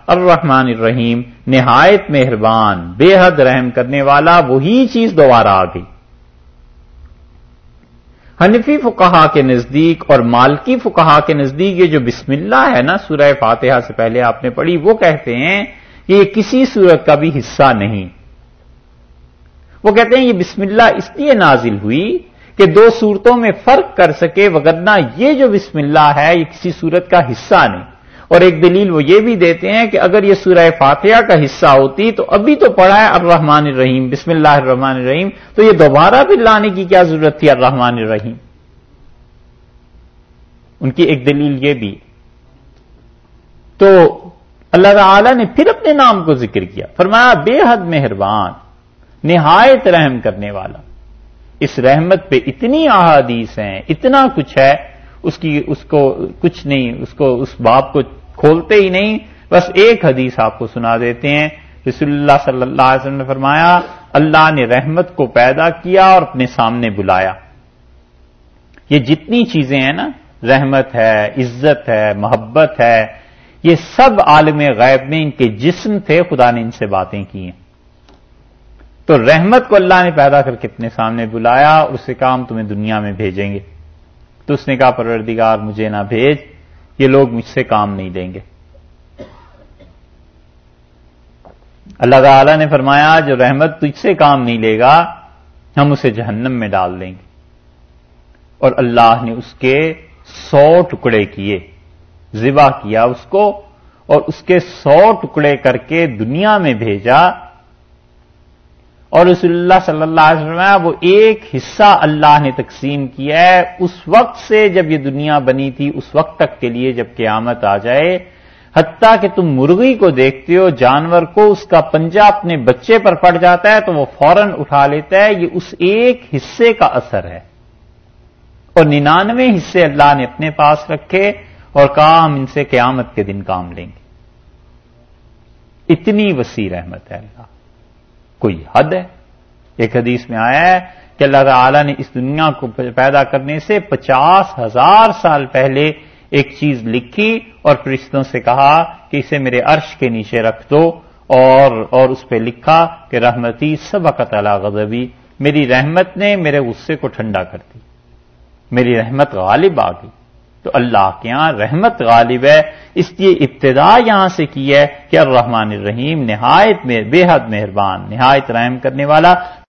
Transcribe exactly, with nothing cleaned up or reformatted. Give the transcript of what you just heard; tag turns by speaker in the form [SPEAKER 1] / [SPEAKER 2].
[SPEAKER 1] الرحمن الرحیم، نہایت مہربان، بے حد رحم کرنے والا، وہی چیز دوبارہ آ گئی۔ حنفی فقہا کے نزدیک اور مالکی فقہا کے نزدیک یہ جو بسم اللہ ہے نا سورہ فاتحہ سے پہلے آپ نے پڑھی، وہ کہتے ہیں کہ یہ کسی سورت کا بھی حصہ نہیں۔ وہ کہتے ہیں یہ بسم اللہ اس لیے نازل ہوئی کہ دو صورتوں میں فرق کر سکے، وگرنہ یہ جو بسم اللہ ہے یہ کسی سورت کا حصہ نہیں۔ اور ایک دلیل وہ یہ بھی دیتے ہیں کہ اگر یہ سورہ فاتحہ کا حصہ ہوتی تو ابھی تو پڑھا ہے الرحمن الرحیم، بسم اللہ الرحمن الرحیم، تو یہ دوبارہ بھی لانے کی کیا ضرورت تھی الرحمن الرحیم؟ ان کی ایک دلیل یہ بھی۔ تو اللہ تعالی نے پھر اپنے نام کو ذکر کیا، فرمایا بے حد مہربان، نہایت رحم کرنے والا۔ اس رحمت پہ اتنی احادیث ہیں، اتنا کچھ ہے، اس کی اس کو کچھ نہیں، اس کو اس باب کو کھولتے ہی نہیں، بس ایک حدیث آپ کو سنا دیتے ہیں۔ رسول اللہ صلی اللہ علیہ وسلم نے فرمایا اللہ نے رحمت کو پیدا کیا اور اپنے سامنے بلایا۔ یہ جتنی چیزیں ہیں نا، رحمت ہے، عزت ہے، محبت ہے، یہ سب عالم غیب میں ان کے جسم تھے، خدا نے ان سے باتیں کی ہیں۔ تو رحمت کو اللہ نے پیدا کر کے اپنے سامنے بلایا، اور اسے کہا ہم تمہیں دنیا میں بھیجیں گے۔ تو اس نے کہا پروردگار مجھے نہ بھیج، یہ لوگ مجھ سے کام نہیں لیں گے۔ اللہ تعالی نے فرمایا جو رحمت تجھ سے کام نہیں لے گا ہم اسے جہنم میں ڈال دیں گے۔ اور اللہ نے اس کے سو ٹکڑے کیے، ذبح کیا اس کو، اور اس کے سو ٹکڑے کر کے دنیا میں بھیجا۔ اور رسول اللہ صلی اللہ علیہ وسلم وہ ایک حصہ اللہ نے تقسیم کیا ہے اس وقت سے جب یہ دنیا بنی تھی اس وقت تک کے لیے جب قیامت آ جائے، حتیٰ کہ تم مرغی کو دیکھتے ہو، جانور کو اس کا پنجہ اپنے بچے پر پڑ جاتا ہے تو وہ فوراً اٹھا لیتا ہے، یہ اس ایک حصے کا اثر ہے۔ اور ننانوے حصے اللہ نے اپنے پاس رکھے اور کہا ہم ان سے قیامت کے دن کام لیں گے۔ اتنی وسیع رحمت ہے اللہ، کوئی حد ہے؟ ایک حدیث میں آیا ہے کہ اللہ تعالی نے اس دنیا کو پیدا کرنے سے پچاس ہزار سال پہلے ایک چیز لکھی اور فرشتوں سے کہا کہ اسے میرے عرش کے نیچے رکھ دو، اور اور اس پہ لکھا کہ رحمتی سبقت علی غضبی، میری رحمت نے میرے غصے کو ٹھنڈا کر دی، میری رحمت غالب آ گئی۔ تو اللہ کے یہاں رحمت غالب ہے، اس لیے ابتدا یہاں سے کی ہے کہ الرحمن الرحیم، نہایت میں بے حد مہربان، نہایت رحم کرنے والا۔